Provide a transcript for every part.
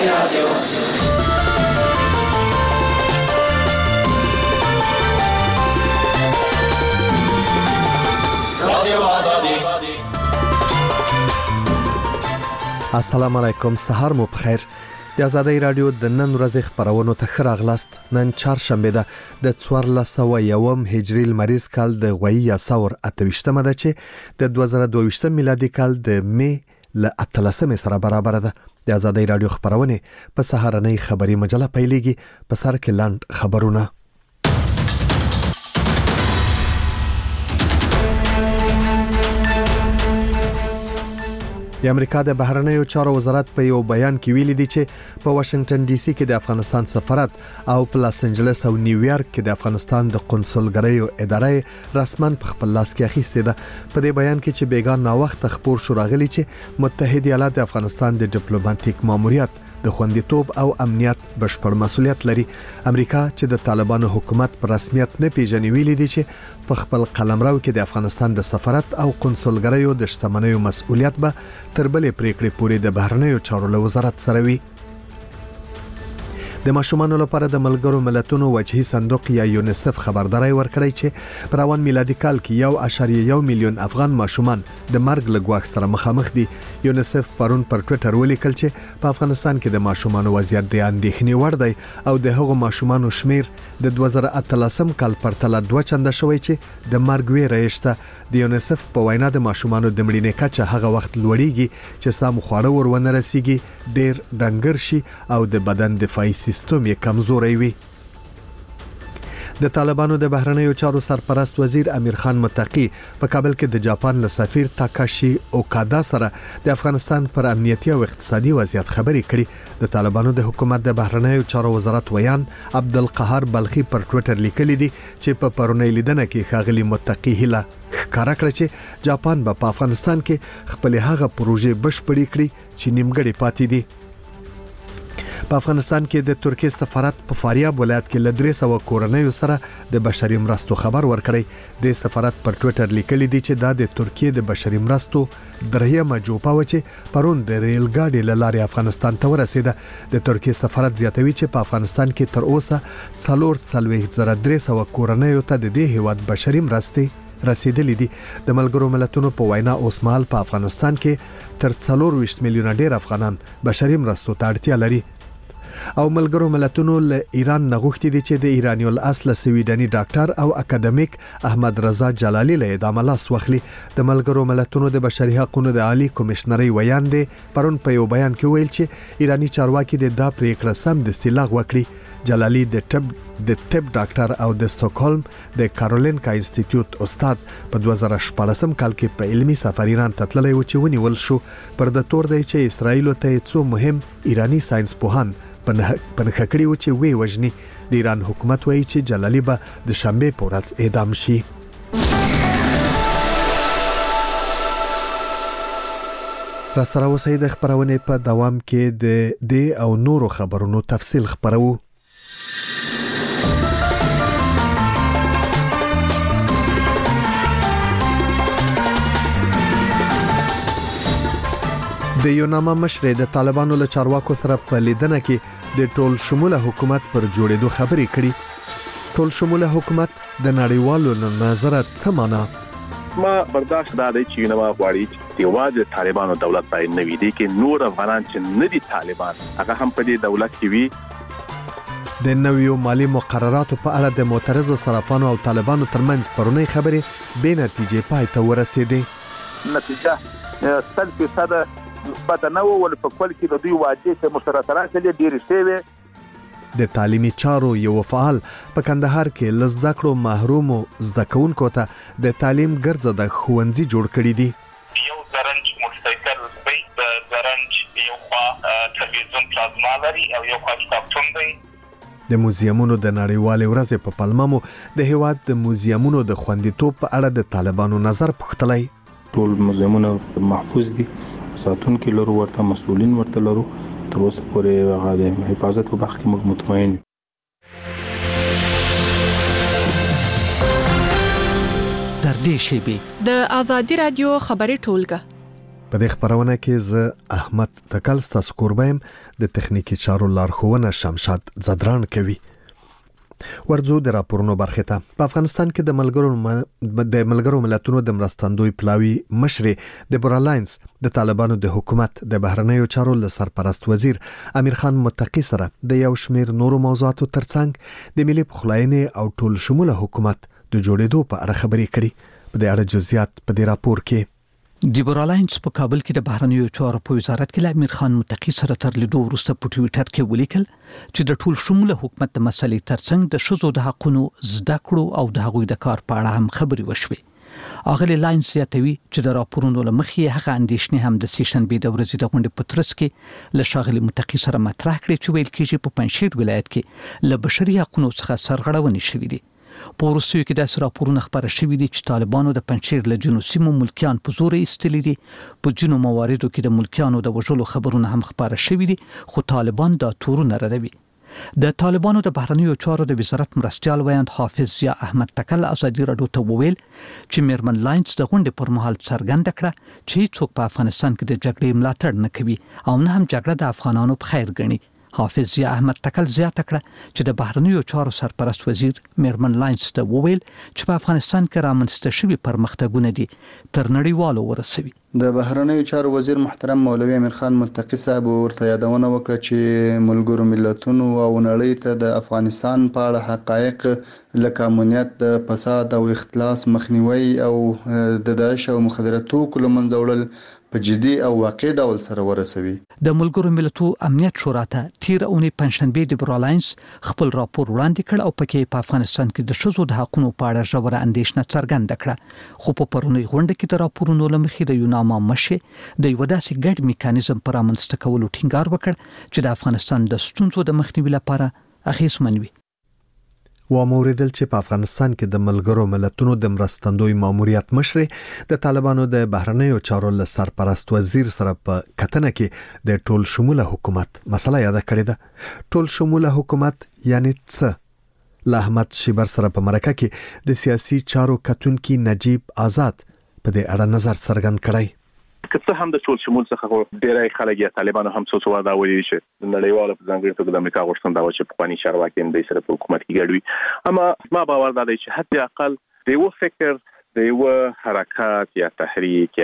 السلام علیکم، سهار مو بخیر. د آزادۍ رادیو د نن ورځې خبرونو ته ښه راغلاست. نن چهارشنبه ده د 1401 هجري لمریز کال د غوي یا ثور 28مه ده چې د 2022 میلادي کال د می ل 13 سره برابر ده. د آزادۍ رادیو خبرونه په سهارنۍ خبري مجله پیلېږي. په سر کې لاند خبرونه. د امریکا د بهرنیو چارو وزارت په یو بیان کې ویلي دی چې په واشنگټن ډي سي کې د افغانستان سفارت او په لاس انجلس او نیویارک کې د افغانستان د قونسلګریو ادارې رسماً په خپل لاس کې اخیستې ده. په دې بیان کې چې بیګان نا وخت خبر شو راغلی چې متحده ایالات د افغانستان د ډیپلوماټیک ماموریت د خوندیتوب او امنیت بشپړ مسؤلیت لري. امریکا چې د طالبانو حکومت په رسمیت نه پیژني ویلي دی چې په خپل قلمرو کې د افغانستان د سفارت او قونسلګریو د شتمنیو مسؤلیت به تر بلې پریکړې پورې د بهرنیو چارو له وزارت سره وي. د ماشومانو لپاره د ملګرو ملتونو وجهي صندوق یا یونیسف خبرداري ورکړی چې په روان میلادي کال کې 1.1 میلیون افغان ماشومان د مرګ له ګواښ سره مخامخ دي. یونیسف پرون پر ټوئیټر ولیکل چې په افغانستان کې د ماشومانو وضعیت د اندېښنې وړ دی او د هغو ماشومانو شمیر د 2013 کال پرتله 2 چنده شوی چې د مرګ ویره شته. د یونیسف په وینا د ماشومانو د مړینې کچه هغه وخت لوړیږي چې سم خواړه ورونه رسیږي، ډیر ډنګر شي او د بدن دفاعي سیستم یې کمزوري وي. د طالبانو د بهرنیو چارو سرپرست وزیر امیر خان متقی په کابل کې د جاپان له سفیر تاکاشي اوکادا سره د افغانستان پر امنیتي او اقتصادي وضعیت خبرې کړي. د طالبانو د حکومت د بهرنیو چارو وزارت ویان عبدالقهار بلخي پر ټوئیټر لیکلي دي چې په پرونی لیدنه کې ښاغلي متقی هله ښکارا کړ چې جاپان به په افغانستان کې خپل هغه پروژې بشپړې کړي چې نیمګړې پاتې دي. په افغانستان کې د ترکیه سفارت په فاریاب ولایت کې ل 300 کورنیو سره د بشري مرستو خبر ورکړی. د سفارت پر ټوئیټر لیکلي دي چې دا د ترکیه د بشري مرستو درېمه جوپه و چې پرون د ریل ګاډي له لارې افغانستان ته ورسېده. د ترکیه سفارت زیاتوي چې په افغانستان کې تر اوسه 4300 کورنیو ته د دې هیواد بشري مرستې رسیدلې دي. د ملګرو ملتونو په وینا اوسمهال په افغانستان کې تر 24 میلیونه ډیر افغانان بشري مرستو ته اړتیا لري. او ملګرو ملتونو له ایران نغښتي دي چې د ایرانی الاصل سویډني ډاکټر او اکیډمیک احمد رضا جلالی له اعدام لاس واخلي. د ملګرو ملتونو د بشري حقوقو د عالی کمشنري ویان دي پرون په یو بیان کې ویل چې ایرانی چارواکي د دا پریکړه سم د استلاغ وکړي. جلالی د طب ډاکټر او د سټاکهولم د کارولینکا انسټیټیوټ استاد په 2014 کال کې په علمي سفر ایران ته تللی و چې ونیول شو. پر د تور دی چې اسرائیل ته څو مهم ایرانی ساينس پوهان پنځه کړي و چې وی وجني. د ایران حکومت وایي چې جلالی به د شنبه په ورځ اعدام شي. را سره اوسئ د خبرونه په دوام کې د او نورو خبرونو تفصیل خبرو. د یوناما مشر د طالبانو له چارواکو سره په لیدنه کې د ټول شموله حکومت پر جوړېدو خبرې کړي. ټول شموله حکومت د نړیوالو نظر څه معنا؟ ما برداشت دادی چې یوناما غواړي چې یوازې طالبانو دولت باندې نه وي دي کې نور افغانان چې نه دي طالبان هغه هم په دې دولت کې وي. د نویو مالی مقرراتو په اړه د معترضو صرافانو او طالبانو ترمنځ پرونی خبرې به نتیجې پای ته ورسېدې. نتیجه 100% مثبت نه و ول په کول کې د دوی واجب چې مشترکات لري ډیر شوی. د تعلیمي چارو یو فعال په کندهار کې لزدکړو محروم زدکونکو ته د تعلیم ګرځه د خوندزي جوړ کړی دي. یو زرنج مستقر دی د زرنج یو خوا تلویزیون پلازما لري او یو خوا کتابتون دی. د موزیمونو د نړیوالې ورځې په پلمه مو د هیواد د موزیمونو د خوندیتوب په اړه د طالبانو نظر پوښتلی. ټول موزیمونه محفوظ دي، ساتون کې لرو، ورته مسؤلین ورته لرو، تر اوسه پورې هغه د حفاظت په برخه کې موږ مطمئن یو. در دې شیبې د آزادی رادیو خبري ټولګه په دې خبرونه کې زه احمد تکل ستاسو کوربایم د تخنیکی چارو لارښوونه شمشاد زدران کوي. ورځو د راپورونو برخه ته په افغانستان کې د ملګرو ملتونو د مرستندوی پلاوی مشرې د برالاینس د طالبانو د حکومت د بهرنیو چارو له سرپرست وزیر امیر خان متقی سره د یو شمیر نورو موضوعاتو ترڅنګ د ملي پخلاینې او ټول شموله حکومت د جوړېدو په اړه خبرې کړي. په دې اړه جزئیات په دې راپور کې. د برالاینس په کابل کې د بهرنیو چارو په وزارت کې امیر خان متقی سره تر لیدو وروسته په ټویټر کې ولیکل چې د ټول شموله حکومت د مسلې ترڅنګ د شذو د حقونو زده کړو او د هغوی د کار په اړه هم خبرې وشوې. اغلی لاینس یاتوي چې د راپورونو لمخې هغه اندېښنې هم د سیشنبې د ورځې د غونډې په ترڅ کې له ښاغلي متقی سره مطرح کړې چې ویل کېږي په پنجشیر ولایت کې له بشري حقونو څخه سرغړونې شوې دي. په وروستیو کې داسې راپورونه خپاره شوي دي چې طالبانو د پنجشیر له جنوب سیمو ملکیان په زور ایستلي دي. په ځینو مواردو کې د ملکیانو د وژلو خبرونه هم خپاره شوي دي، خو طالبان دا تورونه ردوي. د طالبانو د بهرنیو چارو د وزارت مرستیال ویاند حافظ ضیا احمد تکل ازادي راډیو ته وویل چې میرمن لاینس د غونډې پر مهال څرګنده کړه چې هیڅوک په افغانستان کې د جګړې ملاتړ نه کوي او نه هم جګړه د افغانانو په خیر ګڼي. حافظ ضیا احمد تکل زیاته کړه چې د بهرنیو چارو سرپرست وزیر میرمن لاینس ته وویل چې په افغانستان کې رامنځته شوي پرمختګونه دي تر نړیوالو ورسوي. د بهرنیو چارو وزیر محترم مولوي امیر خان متقی صاحب ورته یادونه وکړه چې ملګرو ملتونو او نړۍ ته د افغانستان په اړه حقایق لکه امنیت، د فساد او اختلاس مخنیوي او د داعش او مخدره توکو له منځه وړل په جدي او واقعي ډول سره ورسوي. د ملګرو ملتونو امنیت شورا ته تیر اونۍ پنځشنبه د برالاینس خپل راپور وړاندې کړ او پکې په افغانستان کې د ښځو د حقوقو په اړه ژوره اندېښنه څرګنده کړه. خو په پرونی غونډه کې د راپورونو لمخې د یوناما مشر د یو داسې ګډ میکانیزم پر رامنځته کولو ټینګار وکړ چې د افغانستان د ستونزو د مخنیوي لپاره اغېزمن وي. واموریدل چې په افغانستان کې د ملګرو ملتونو د مرستندوی ماموریت مشر د طالبانو د بهرنیو چارو له سرپرست وزیر سره په کتنه کې د ټول شموله حکومت مسله یاد کړې ده. ټول شموله حکومت یعنی څه؟ له احمد شیبر سره په مرکه کې د سیاسي چارو کتونکي نجیب آزاد په دې اړه نظر څرګند کړی. که څه هم د ټول شمول څخه ډیری خلک یا طالبانو هم څه څه دا وایي چې نړیواله په ځانګړي توګه د امریکا غوښتنه دا و چې پخواني چارواکي د سره په حکومت کې ګډوي. اما ما باور دا دی چې حتی اقل د یو فکر د یو حرکت یا تحریک یا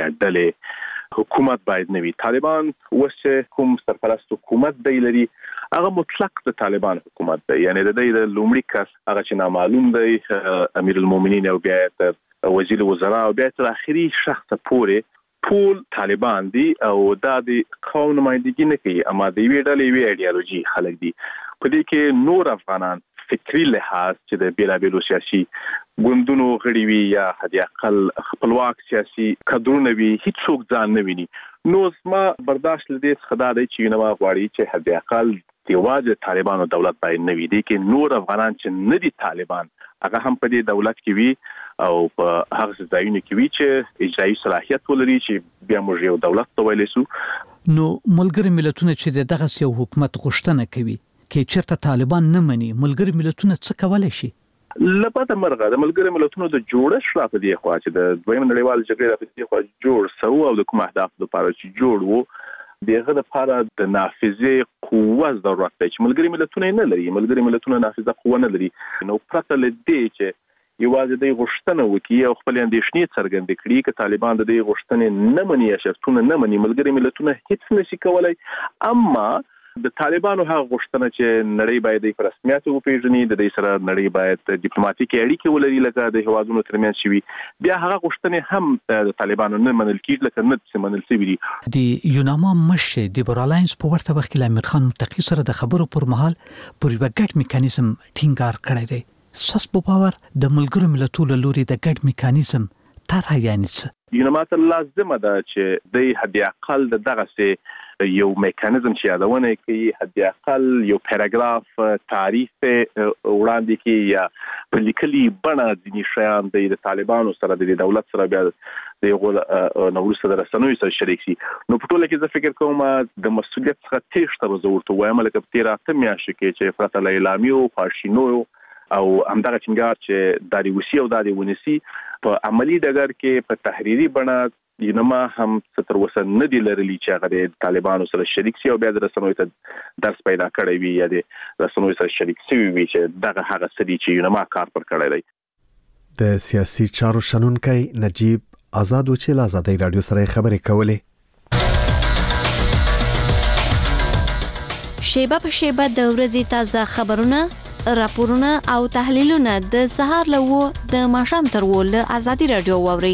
ډلې حکومت باید نه وي. طالبان اوس کوم سرپرست حکومت دی لري هغه مطلق د طالبان حکومت دی، یعنی د دې د لومړي کس هغه چې نامعلوم دی امیر المؤمنین او بیا وزیر وزرا او بیا تر اخري شخص پورې ټول طالبان دي او دا د قوم نمائندګي نه کوي، اما د وی ډلې وی ایډیالوژي خلک دي. په دې کې نور افغانان فکری لحاظ چې د بیلابیلو سیاسي ګوندونو غړي وي یا حتی اقل خپلواک سیاسي کډرونه وي هیڅوک ځان نه ویني. نو ما برداشت لدې څخه دا دی چې نو غواړي چې حتی اقل دیواز طالبانو دولت باید نه وي. دي کې نور افغانان چې نه دي طالبان هغه هم په دې دولت کې وي او په هغه ځایونو کې وي چې اجرایي صلاحیت ولري چې بیا موږ یو دولت ته ویلی سو. نو ملګري ملتونه چې دغه یو حکومت غوښتنه کوي کې چیرته طالبان نه مني، ملګري ملتونه څه کولای شي؟ لپاره مرغه د ملګري ملتونو د جوړښت را په دې خوا چې د دویم نړیوال جګړې را په دې خوا جوړ سو او د کوم اهداف لپاره چې جوړ وو دغه لپاره د نافذه قوه ضرورت دی چې ملګري ملتونه نه لري. ملګري ملتونه نافذه قوه نه لري. نو پرته لدې چې یوازې د غوښتنه وکړي او خپل اندېښنې څرګندې کړي چې طالبان د دې غوښتنې نه مني یا شرطونه نه مني، ملګري ملتونه هیڅ نشي کولای. اما د طالبانو هغه غوښتنه چې نړۍ باید په رسمیت وپیژني، د دې سره نړۍ باید ډیپلوماټیکي اړیکې ولري لکه د هوادونو ترمنځ شوي، بیا هغه غوښتنې هم د طالبانو نه منل کیږي لکه نه منل شوي دي. د یوناما مشر د برالاینس په ورته وخت کې امیر خان متقی سره د خبرو پر مهال پر یو ګډ میکانیزم ټینګار کړی دی. ساس په باور د ملګرو ملتونو لوري د ګډ میکانیزم طرح یعنی څه؟ یوناما ته لازمه ده چې د حد اقل دغه یو میکانیزم چې یادونه کوي حد اقل یو پاراګراف تعریف وړاندې کوي یا په لیکلي بڼه ځینې شیان د طالبانو سره د دولت سره بیا د یو نوروسته د رسنیو سره شریک شي. نو په ټوله کې زه فکر کوم د مسؤلیت څخه تېښته به زه ورته وایم لکه په تېره 8 میاشتو کې چې پرته له اعلامیو خواشینو او همدغه ټینګار چې د روسي او د ونیسي په عملی ډګر کې په تحریري بڼه ینما هم ستر وسه نه دی لرلی چې هغه د طالبانو سره شریک شي او بیا د رسنوي ته درس پیدا کړی وي یا د رسنوي سره شریک شي وي چې دغه هغه سړي چې ینما کار پر کړی دی. د سیاسي چارو شنونکي نجیب آزاد چې له آزادۍ رادیو سره خبرې کولې. شیبه په شیبه د ورځې تازه خبرونه، راپورونه او تحلیلونه د سهار له د ماښام تر له آزادۍ رادیو واوري.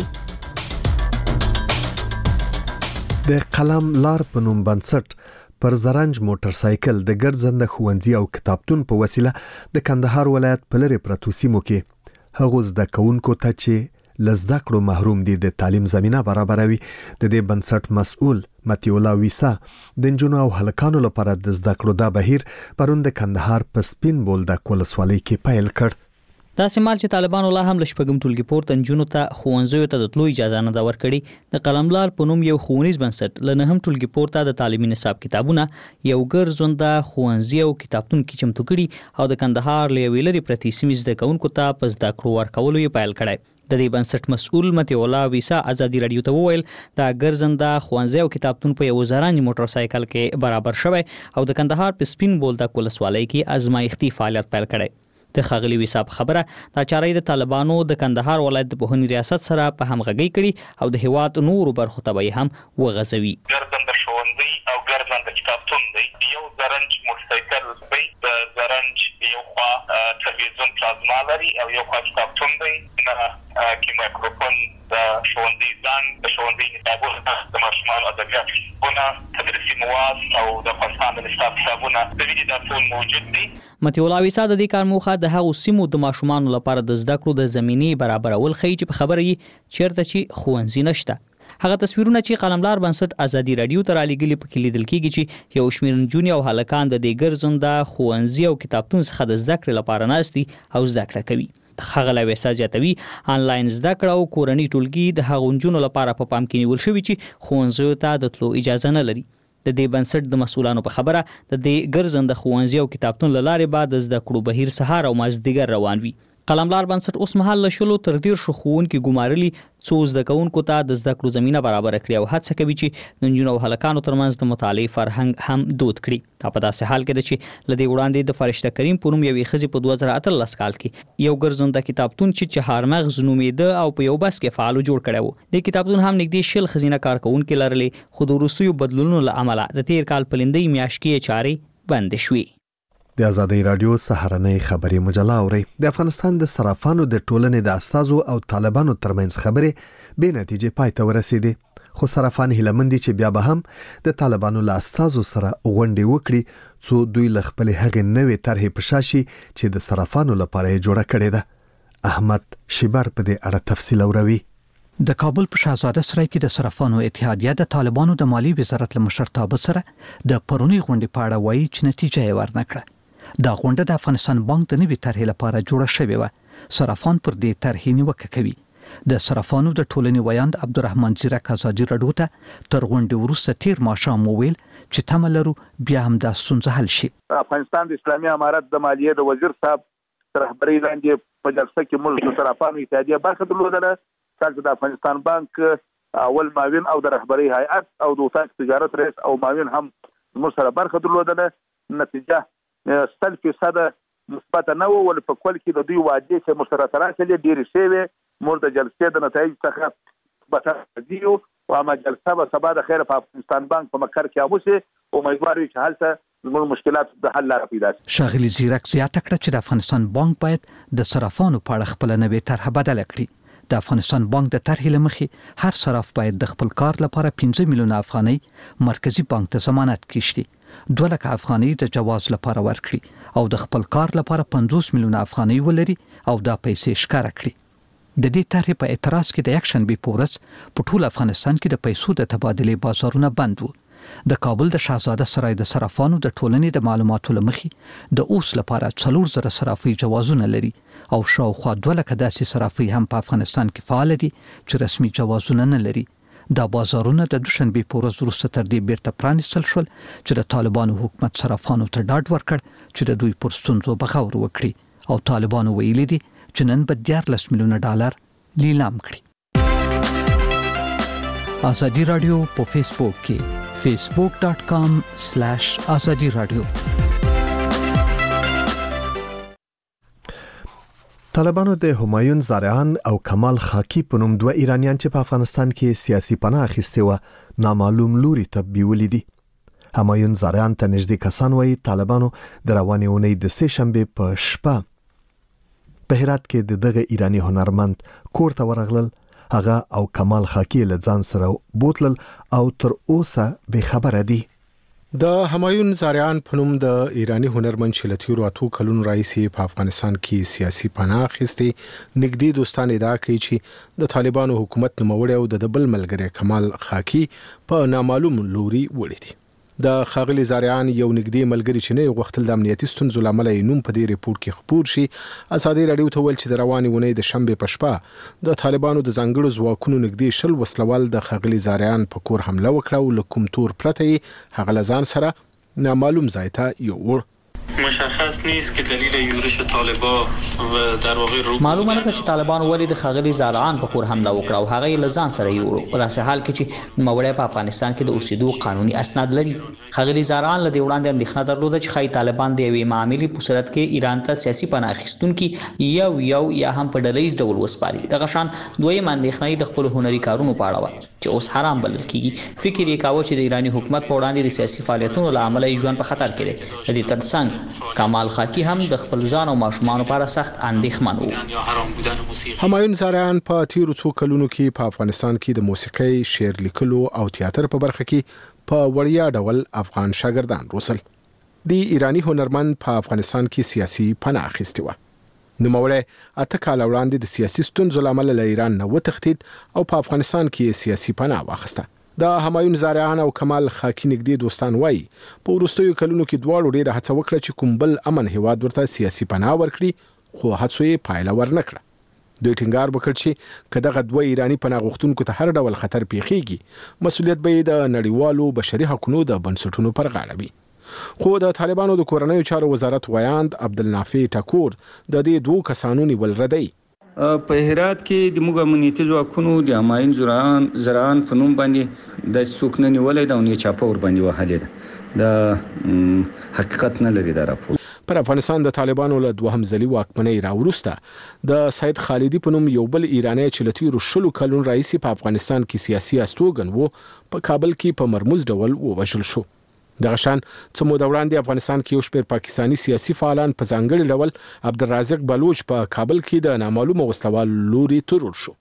د قلم لار په نوم بنسټ پر زرنج موټر سایکل د ګرځنده ښوونځي او کتابتون په وسیله د کندهار ولایت په لری پرتو سیمو کې هغه زده کوونکو ته چې لزده کړو محروم دي د تعلیم زمينه برابروي. د دې بنسټ مسؤل متیولا ویسا د نجونو او هلکانو لپاره د زده کړو د بهیر پرون د کندهار په سپین بولده کولسوالۍ کې پیل کړ. دا سیمال چې طالبانو لا هم لشپګم ټولګي پورته نجونو ته ښوونځیو ته د تلو اجازه نه دا ورکړي. د قلملار په نوم یو ښوونیز بنسټ لنه هم ټولګي پورته د تعلیمي نصاب کتابونه یو ګرځنده ښوونځي او کتابتون کې چمتو کړي او د کندهار له ویلري پرتی سیمې زده کوونکو ته په زده کړو ورکولو یې پیل کړی. د دې بنسټ مسؤل متیولا ویسا آزادۍ رادیو ته وویل دا ګرځنده ښوونځي او کتابتون په یو زرنج موټر سایکل کې برابر شوی او د کندهار په سپین بولده کولسوالۍ کې ازمایښتي فعالیت پیل کړی. د خغلی ویسا په خبره دا چارې د طالبانو د کندهار ولایت د پوهنې ریاست سره په همغږي کړي او د هیواد نورو برخو ته هم وغځوي. ګرځنده ښوونځي او ګرځنده کتابتون دی یو زرنج موټر سایکل دی د زرنج یو خوا تلویزیون پلازما لري او یو خوا کتابتون دی نه کې مایکروفون د ښوونځي ځان د ښوونځي کتابونه د ماشومانو ادبیات کتابونه تدریسي مواد او د فلسفه د نصاب کتابونه د ویډیو دا ټول موجود دي. متیولا ویسا د دې کار موخه د هغو سیمو د ماشومانو لپاره د زده کړو د زمینې برابرول خي چې په خبره یې چیرته چې ښوونځي نشته. هغه تصویرونه چې قلملار بنسټ آزادۍ رادیو ته رالیږلي پکې لیدل کېږي چې یو شمېر نجونې او هلکان د دې ګرځنده ښوونځي او کتابتون څخه د زده کړې لپاره ناست دي او زده کړه کوي. خغله ویسا زیاتوي آنلاین زده کړه او کورنۍ ټولګي د هغو نجونو لپاره په پام کې نیول شوي چې ښوونځیو ته د تلو اجازه نه لري. د دې بنسټ د مسؤلانو په خبره د دې ګرځنده ښوونځي او کتابتون له لارې بعد زده کړو بهیر سهار او مازدیګر روان وي. قلملار بنسټ اوس مهال له شلو تر 13 ښوونکي ګمارلي څو زده کوونکو ته د زده کړو زمينه برابر کړي او هڅه کوي چې د نجونو او هلکانو ترمنځ د مطالعې فرهنګ هم دود کړي. دا په داسې حال کې ده چې لدې وړاندې د فرشته کریم په نوم یوې ښځې په 2018 کال کې یو ګرځنده کتابتون چې چهارمغز نومېده او په یو بس کې فعال جوړ کړی و. د کتابتون هم نږدې 10 ښځینه کارکونکو لرلې خو د وروستیو بدلونونو له امله د تیر کال په لندۍ میاشت کې چارې بند شوې. د آزادۍ رادیو سهارنۍ خبري مجله اوري. د افغانستان د صرافانو د ټولنې د استازو او طالبانو ترمنځ خبرې به نتیجې پای ته ورسېدې. خو صرافان هیلمند چې بیا به هم د طالبانو له استازو سره غونډې وکړي څو دوی له خپل هغې نوې طرحې په شا شي چې د صرافانو لپاره یې جوړه کړې ده. احمد شیبر په دې اړه تفصیل اوروي. د کابل په شاهزاده سرای کې د صرافانو اتحادیه د طالبانو د مالی وزارت له مشرتابه سره د پرونی غونډې په اړه وایي چې نتیجه یې ورنکړه. دا غونډه د افغانستان بانک د نوي طرحې لپاره جوړه شوې و. صرافان پر دې طرحې نیوکه کوي. د صرافانو د ټولنې ویاند عبدالرحمن زیرک آزادۍ رادیو ته تر غونډې وروسته تیر ماښام وویل چې تمه لرو بیا هم دا ستونزه حل شي. افغانستان د اسلامي امارت د مالیې د وزیر صاحب رهبرۍ لاندې په جلسه کې موږ د صرافانو اتحادیه برخه درلودله چې د افغانستان بانک اول معاون او د رهبرۍ هیئت او د وزارت تجارت رئیس او معاون هم موږ سره برخه درلودله. نتیجه 100% مثبت نه و ول په کول کې د دوی وعده چې مشترک راځي ډیر شی مور د جلسې د نتایج څخه مثبت دي او ما جلسه به سبا د خیر په افغانستان بانک په مقر کې اوسه امیدوار یو چې حالته زموږ مشکلات د حل لپاره پیدا شي. شاغلی زیرک زیاته کړه چې د افغانستان بانک باید د صرافانو په اړه خپل نوې طرحه بدل کړي. د افغانستان بانک د طرحې لمخې هر صراف باید د خپل کار لپاره 15 میلیون افغانۍ مرکزی بانک ته ضمانت کړي. 2 لک افغانۍ د جواز لپاره ورکړي او د خپل کار لپاره 50 میلیون افغانۍ ولري او دا پیسې ښکار کړي. د دې طرحې په اعتراض کې د یک شنبه په ورځ په ټول افغانستان کې د پیسو د تبادلې بازارونه بند وو. د کابل د شاهزاده سرای د صرافانو د ټولنې د معلوماتو لمخې د اوس لپاره 4000 صرافي جوازونه لري او شاوخوا 2 لک داسې صرافي هم په افغانستان کې فعال دي چې رسمي جوازونه نه لري. دا بازارونه د دوشنبه په ورځ وروسته تر دې بیرته پرانیستل شول چې د طالبانو حکومت صرافانو ته ډاډ ورکړ چې د دوی پر ستونزو بغور وکړي او طالبانو ویلي دي چې نن به $14 میلیونه لیلام کړي. ازادي رادیو په فیسبوک کې facebook.com/azadi radio. طالبانو د همایون زارعان او کمال خاکی په نوم دوه ایرانیان چې په افغانستان کې سیاسي پناه اخیستي و نامعلوم لوري ته بیولې دي. همایون زارعان ته نږدې کسان وایي طالبانو د روانې اونۍ د سه شنبه په شپه په هرات کې دغه ایرانی هنرمند کور ته ورغلل. هغه او کمال خاکی له ځان سره بوتلل او تر اوسه به خبره دي. د همایون زارعان په نوم د ایرانی هنرمند چې له تیرو 8 کلونو راهیسې په افغانستان کې سیاسي پناه اخیستي نږدې دوستان ادعا کوي چې د طالبانو حکومت نوموړی او د بل ملګری کمال خاکی په نامعلوم لوري وړي دي. د خاغلی زارعان یو نږدې ملګری چې نه غوښتل د امنیتي ستونزو لامل یې نوم په دې ریپورت کې خبر شي. ازادي رادیو ته ویل چې د روانې ونې د شنبه په شپه د طالبانو د ځانګړو ځواکونو نږدې شل وسلوال د خاغلی زارعان په کور حمله وکړه او له کوم تور پرته هغه لزان سره نامعلوم ځای ته یوړ. مشخص نیست که دلیل یورش طالبان و در واقع معلومه نه چې طالبان ولې د خاغلی زارعان په کور حمله وکړه او هغه له ځان سره یوړو په داسې حال کې چې نوموړی په افغانستان کې د اوسېدو قانوني اسناد لري. خاغلی زارعان له دې وړاندې اندېښنه درلوده چې خای طالبان د یوې معاملې په صورت کې ایران ته سیاسي پناه اخیستونکي یو یا هم په ډلهیز ډول وسپاري. دغه شان دویم اندېښنه د خپل هنري کارونو په اړه و چې اوس حرام بلل کیږي. فکر یې کاوه چې د ایرانی حکومت په وړاندې د سیاسي فعالیتونو له امله یې ژوند په خطر کې دی. د دې ترڅنګ کمال خاکی هم د خپل ځان او ماشومانو لپاره سخت اندېښمن و. همایون زارعان په تیرو 2 کلونو کې په افغانستان کې د موسیقۍ، شعر لیکلو او تیاتر په برخه کې په وړیا ډول افغان شاګردان روزل. د ایرانی هنرمند په افغانستان کې سیاسي پناه اخیستی و. نوموړی 8 کال وړاندې د سیاسي ستونزو لامل له ایران نه وتښتید او په افغانستان کې سیاسي پناه واخیسته. د همایون زارعان او کمال خاکی نږدې دوستان وایي په وروستیو کلونو کې دواړو ډېره هڅه وکړه چې کوم بل امن هیواد ورته سیاسي پناه ورکړي خو هڅو یې پایله ورنکړه. دوی ټینګار وکړ چې کداغه دوه ایرانی پناه غوښتونکو ته هر ډول خطر پیښیږي مسؤلیت به د نړیوالو بشري حقوقو د بنسټونو پر غاړه وي. خو د طالبانو د کورنیو چارو وزارت وایاند عبدالنافع ټاکور د دې دوه کسانو نیول ردی. په هرات کې د موږ امنیتي ځواکونو د همایون زارعان په نوم باندې د څوک نه نیولې دا نه چاپه ور باندې وهلې ده. د حقیقت نه لري دا راپور. پر افغانستان د طالبانو له دوهم ځلي واکمنۍ راوروسته د سید خالدي په نوم یو بل ایرانی چې له تیرو 20 کلونو راهیسې په افغانستان کې سیاسي استوګن وو په کابل کې په مرموز ډول ووژل شو. دغه شان څه موده وړاندې افغانستان کې یو شمېر پاکستانی سیاسي فعالان په ځانګړي ډول عبدالرازق بلوچ په کابل کې د نامعلومه وسلوال لوري ترور شو.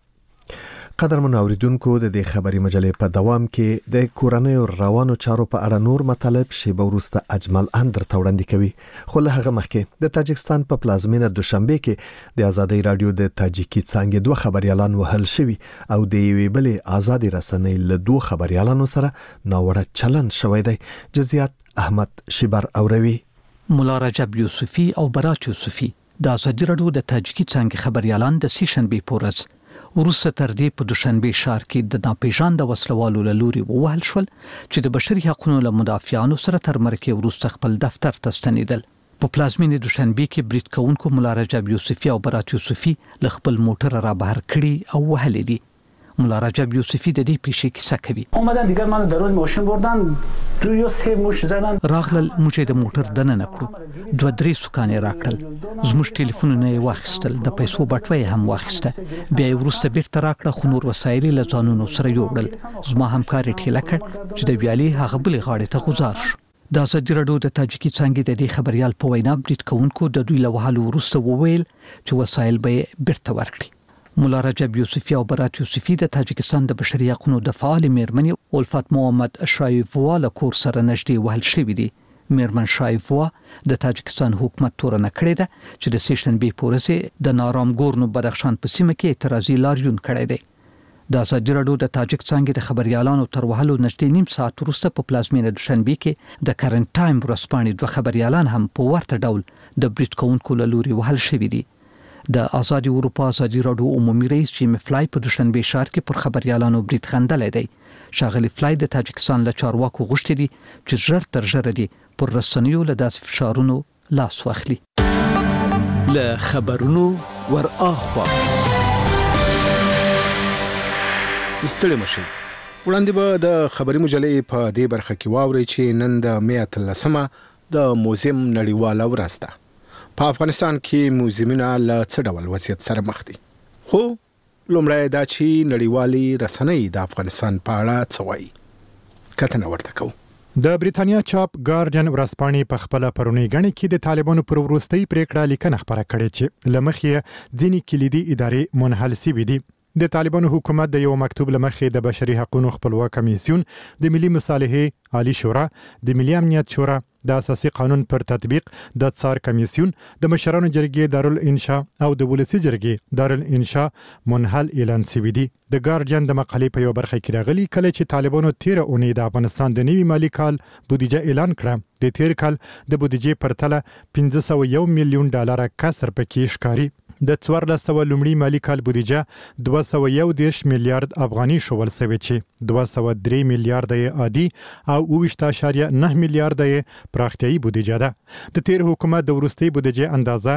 قدرمن اوریدونکو د دې خبري مجلې په دوام کې د کورنیو روانو چارو په اړه نور مطالب شیبه وروسته اجمل اندر توړاندې کوي. خو له هغه مخکې د تاجکستان په پلازمینه دوشنبه کې د ازادي رادیو د تاجیکي څانګې دوه خبريالان وهل شوي او د یوې بلې ازادي رسنۍ له دوه خبريالانو سره ناوړه چلند شوی دی. جزئیات احمد شیبر اوروي. مولا رجب یوسفی او برات یوسفی د ازادي رادیو د تاجیکي څانګې خبريالان د سیشنبه پورز وروسته تر دې په دوشنبه ښار کې د ناپېژاند وسلوالو له لوري ووهل شول چې د بشري حقوقو له مدافعانو سره تر مرکه وروسته خپل دفتر ته ستنیدل. په پلازمینه دوشنبه کې بریټ کونکو مولا رجب یوسفی او برات یوسفی له خپل موټر را بهر کړي او وهل دي. مولا رجب یوسفی د دې پیښې کیسه کوي. اومدن دیگر منو در روز ماشین بردن روی 3 موش زدن راغلل موږ د موټر دننه کړو 2-3 سکانې راکړل زموږ ټلیفونونه یې واخیستل د پیسو بټوي هم واخیسته بیا وروسته بیرته راکړه خو نور وسایل له ځانونو سره یوړل زما همکار ټیله کړ چې د ویالي هغه بلې غاړې ته گزار شو. د ازادي رادیو د تاجیکي څانګې د دې خبريال په وینا بریټ کونکو د دوی له وهلو وروسته وویل چې وسایل به بیرته ورکړي. مولا رجب یوسفی او برات یوسفی د تاجکستان د بشري حقوقو د فعال میرمنې الفت محمد شایفوا له کور سره نږدې وهل شوې دي. میرمن شایفوا د تاجکستان حکومت تورنه کړې ده چې د سیشنبه پورسه د نارام ګورنو بدخشان په سیمه کې اعتراضي لاریون کړی دی. د ازادي رادیو د تاجک څانګې د خبريالانو تر وهلو نږدې نیم ساعت وروسته په پلازمینه دوشنبه کې د کرنټ ټایم ورسپانې دوه خبريالان هم په ورته ډول د بریټ کونکو له لوري وهل شوې دي. د آزادي اروپا ازادي رادیو عمومي رئیس جیم فلای په دوشنبه ښار کې پر خبريالانو بریټ خندل دی. شاغلی فلای د تاجکستان له چارواکو غوښتي دي چې ژر تر ژره دي پر رسنیو له داسې فشارونو لاس واخلي. له خبرونو ور اخوا ستړي مشي وړاندې به د خبري مجلې په دې برخه کې واوري چې نن د می 13 د موزیم نړیواله ورځ ده. په افغانستان کې موزیمونه له څه ډول وضعیت سره مخ دي؟ خو لومړی دا چې نړیوالي رسنۍ د افغانستان په اړه څه وایي. کتنه ورته کوو. د بریتانیا چاپ ګارډین ورځپاڼې په خپل پرونی غني کې د طالبانو پر وروستۍ پریکړه لیکنه خبره کړې چې لمخې ځینې کلیدي ادارې منحل شوې دي. د طالبانو حکومت د یو مکتوب لمخې د بشري حقوقو خپلواک کمیسیون، د ملي مصالحې عالی شورا، د ملي امنیت شورا، د اساسي قانون پر تطبیق د څار کمیسیون، د مشرانو جرګې دارالانشاء او د ولسی جرګې دارالانشاء منحل اعلان شوی دي. د ګارډین د مقالې په یو برخه کې راغلي کله چې طالبانو 13 اونۍ د افغانستان د نوي مالی کال بودیجه اعلان کړه، د تیر کال د بودیجې پرتله 501 میلیون ډالر کسر پکې ښکاري. د 1400 لومړي مالی کال بودیجه 211 میلیارډ افغاني شول سوي چې 203 میلیارډ یې عادي او 20.9 میلیارډ یې پراختیايي بودیجه ده. د تیر حکومت د وروستي بودیجه اندازه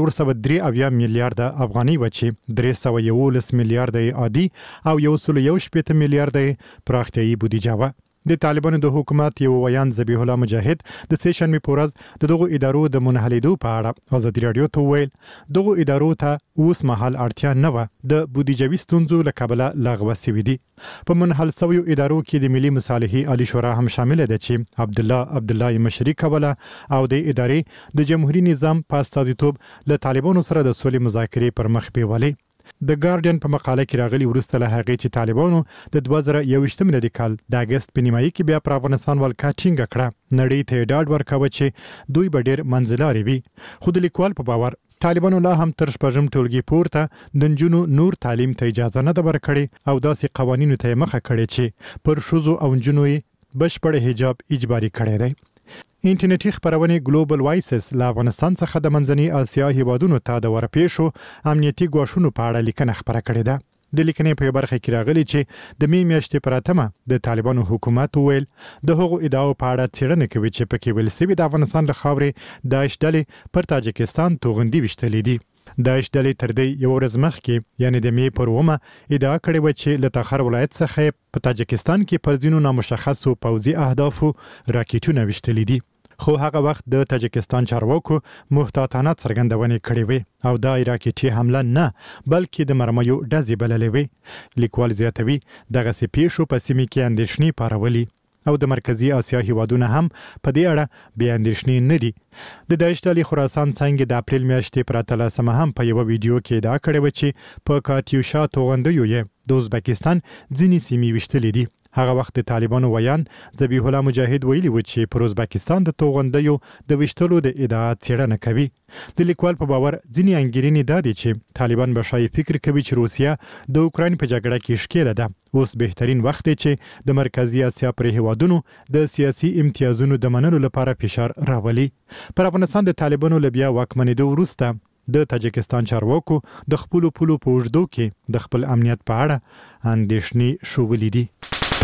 403 میلیارډ افغاني و چې 311 میلیارډ یې عادي او 118 میلیارډ یې پراختیايي بودیجه و. د طالبانو د حکومت یو ویان ذبیح الله مجاهد د سیشن می پورز د دغه ادارو د منحلیدو په اړه ازادي رادیو ته ویل دغه ادارو ته اوس مهال اړتیا نه و، د بودیجوي ستونزو له کبله لغوه شوې دي. په منحل شویو ادارو کې د ملي مصالحې عالی شورا هم شامل ده چې عبدالله مشري کوله او د ادارې د جمهوریت نظام په استازیتوب له طالبانو سره د سولې مذاکرې پر مخ بیولې. د ګارډین په مقاله کې راغلي وروسته له هغې چې طالبانو د 2021 میلادي کال د اگست په نیمایي کې بیا پر افغانستان ولکه ټینګه کړه، نړۍ ته ډاډ ورکاوه چې دوی به ډېر منځلاري وي. خو د لیکوال په باور طالبانو لا هم تر شپږم ټولګي پورته د نجونو نور تعلیم ته اجازه نه ده ورکړې او داسې قوانینو ته مخه کړې چې پر ښځو او نجونو بشپړ حجاب اجباري کړی دی. انټرنیټي خبرونه ګلوبل وایسز له افغانستان څخه د منځنۍ اسیا هیوادونو ته د ورپېښو امنیتي ګواښونو په اړه لیکنه خبره کړې ده. د لیکنې په برخه کې راغلي چې د می میاشتې پر 8 د طالبانو حکومت ویل د هغو ادعاو په اړه څېړنه کوي چې پکې ویل شوي د افغانستان له خاورې داعش ډلې پر تاجکستان توغندي وشتلې دي. داعش ډلې تر دې یو ورځ مخکې یعنی د می پر 9 ادعا کړې و چې له تخار ولایت څخه په تاجکستان کې پر ځینو نامشخصو پوځي اهدافو راکټونه وشتلې دي. خو هغه وخت د تاجکستان چارواکو محتاطانه څرګندونې کړې وې او دا راکټي حمله نه بلکې د مرمیو ډزې بللې وې. لیکوال زیاتوي دغسې پیښو په سیمه کې اندېښنې پارولي او د مرکزی اسیا هیوادونه هم په دې اړه بیا اندېښنې نه دي. د داعش ډلې خراسان څنګه د اپریل میاشتې پر 13 هم په یو ویډیو کې ادعا کړې و چې په کاتیوشا توغندیو یې د ازبکستان ځینې سیمې وشتلې دي. هغه وخت د طالبانو ویان ذبیح الله مجاهد ویلي و چې پر ازبکستان د توغندیو د وشتلو د ادعا څېړنه کوي. د لیکوال په باور ځینې انګیرنې دا دي چې طالبان به شاید فکر کوي چې روسیا د اوکراین په جګړه کې ښکېله ده. اوس بهترین وخت دی چې د مرکزی اسیا پر هیوادونو د سیاسي امتیازونو د منلو لپاره فشار راولي. پر افغانستان د طالبانو له بیا واکمنېدو وروسته د تاجکستان چارواکو د خپل پولو په اوږدو کې د خپل امنیت په اړه اندېښنې شولې دي.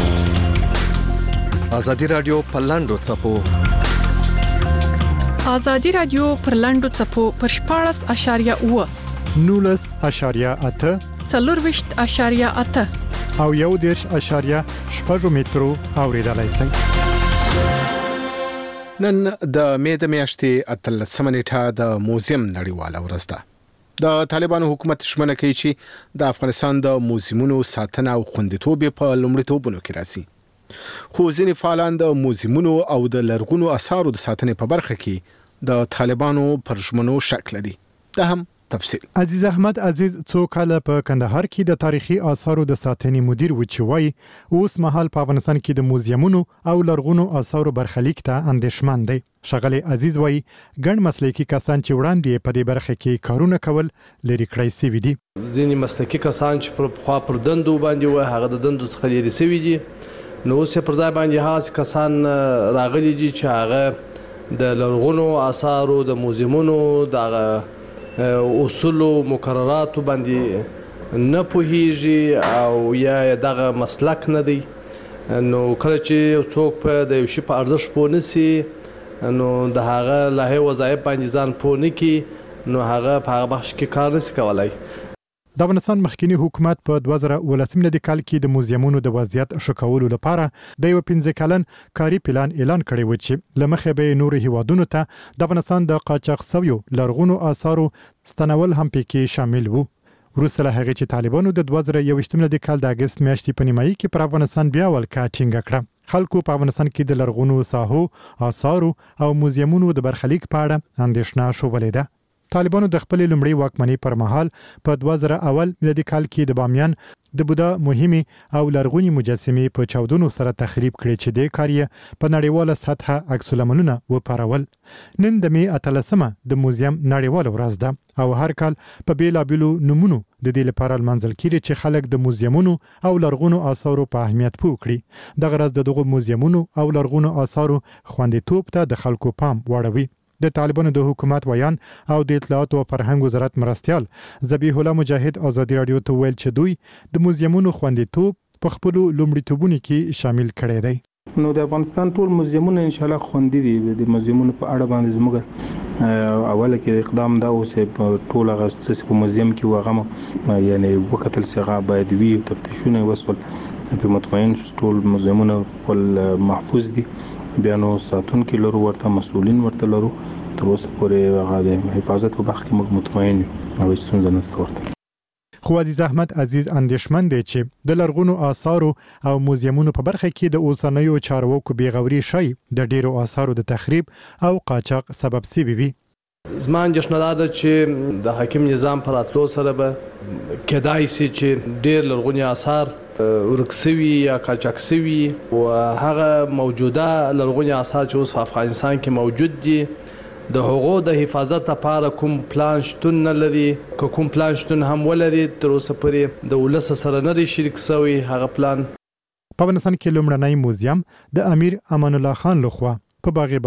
ازادي رادیو په لاندو چپو ازادي رادیو پر لاندو چپو پر 14.8 19.8 4.8 او 1.8 مترو اوریدلای شئ. نن د می د میاشتې 13 نیټه د موزیم نړیواله ورځ ده. د طالبانو حکومت شمنه کوي چې د افغانستان د موزیمونو ساتنه او خوندیتوب په لومړیتوبونو کې راځي. خو ځینې فعالان د موزیمونو او د لرغونو اثارو د ساتنې په برخه کې د طالبانو پر ژمنو شک لري. دا هم تفصیل. عزیز احمد عزیز څو کاله په کندهار کې د تاریخي آثارو د ساتنې مدیر و چې وایي اوس مهال په افغانستان کې د موزیمونو او لرغونو آثارو برخلیک ته اندېښمن دی. ښاغلی عزیز وایي ګڼ مسلکي کسان چې وړاندې په دې برخه کې کارونه کول لرې کړی شوي دي. ځینې مسلکي کسان چې پر پخوا پر دندو باندې وو هغه د دندو څخه لرې شوي دي. نو اوس پر ځای باندې هغه کسان راغلي دي چې هغه د لرغونو آثارو د موزیمونو د اصول او مقرراتو باندې نه پوهیږي او یا دغه مسلک نه دی. نو کله چې څوک په د یو شي په ارزښت پوه نشي نو د هغه له وظایف باندې ځان پوه نه کړي نو هغه په هغه بخش کې کار نشي کولای. د افغانستان مخکنی حکومت په 2018 میلادي کال کې د موزیمونو د وضعیت ښه کولو لپاره د یو 15 کلن کاري پلان اعلان کړی و چې لمخه به نور هیوادونو ته د افغانستان د قاچاق سویو لرغونو آثارو ستنول هم پکې شامل وو. وروسته له هغې چې طالبانو د 2021 میلادي کال د اگست میاشتې په نیمایي کې پر افغانستان بیا ولکه ټینګه کړه، خلکو په افغانستان کې د لرغونو ساحو، آثارو او موزیمونو د برخلیک په اړه اندېښنه شوبلې ده. طالبانو د خپل لومړی واکمنۍ پر مهال په 2001 میلادي کال کې د بامیان د بودا مهمه او لرغونی مجسمې په چاودنو سره تخریب کړي چې د کاریه په نړیواله سطحه عکس العملونه وپارول. نن د می 18مه د موزیم نړیواله ورځ ده او هر کال په بیلابیلو نمونو د دې لپاره منځل کیږي چې خلک د موزیمونو او لرغونو آثارو په اهمیت پوه کړي. دغه ورځ د دغو موزیمونو او لرغونو آثارو خوندیتوب ته د خلکو پام واړوي. د طالبانو د حکومت ویان او د اطلاعات او فرهنګ وزارت مرستيال ذبیح الله مجاهد آزادي رادیو ته ویل چې دوی د موزیمونو خوندیتوب په خپل لومړیتوبونو کې شامل کړي دي. نو د افغانستان ټول موزیمونه ان شاء الله خوندي دي. د موزیمونو په اړه باندې زموږ اوله کې اقدام دا اوسه په ټول غوښتنې په موزیم کې وغه یعنی وکتل څنګه باید وی تفتیشونه وسول په مطمئن ټول موزیمونه په محفوظ دي. بیا نو ساتون کې لرو ورته مسؤلین ورته لرو تر اوسه پورې هغه د حفاظت په بخ کې موږ مطمئن یو او څنګه نشته ورته. خو عزیز احمد عزیز اندیشمن دی چې د لرغونو آثارو او موزیمونو په برخه کې د اوسنیو چارواکو بیغوري شي د ډیرو آثارو د تخریب او قاچاق سبب سی وي. زما اندېښنه ده چې د حاکم نظام پر اتلو سره به کېدای شي چې ډېر لرغوني آثار ورک سوي یا قاچاق سوي او هغه موجوده لرغوني آثار چې اوس په افغانستان کې موجود دي د هغو د حفاظت لپاره کوم پلان شتون نه لري. که کوم پلان شتون هم ولري تر اوسه پورې د ولس سره نه شریک شوی هغه پلان. په افغانستان کې لومړنی موزیم د امیر امان الله خان لخوا په باغ